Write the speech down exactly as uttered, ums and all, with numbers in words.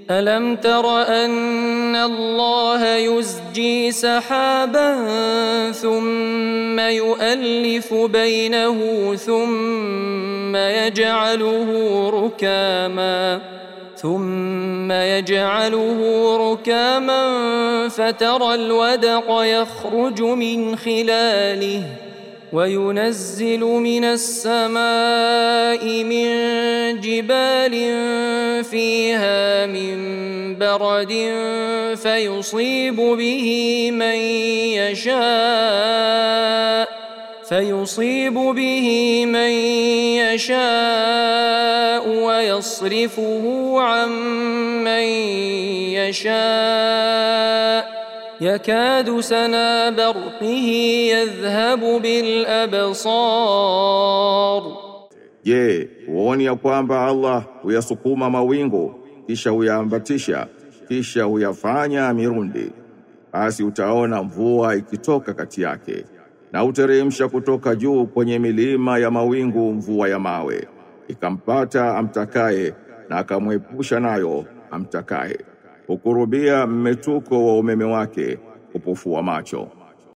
ألم تر أن الله يزجي سحابا ثم يؤلف بينه ثم يجعله ركاما ثم يجعله ركاما فترى الودق يخرج من خلاله وينزل من السماء من جبال فيها من برد فيصيب به من يشاء فيصيب به من يشاء ويصرفه عن من يشاء يكاد سنا برقه يذهب بالأبصار. Je, huoni ya kwamba Allah huyasukuma mawingu kisha huyaambatisha kisha huyafanya mirundi, basi utaona mvua ikitoka kati yake, na uteremsha kutoka juu kwenye milima ya mawingu mvua ya mawe, ikampata amtakaye na akamwepusha nayo amtakaye. Hukurubia mmetuko wa umeme wake, upofu wa macho.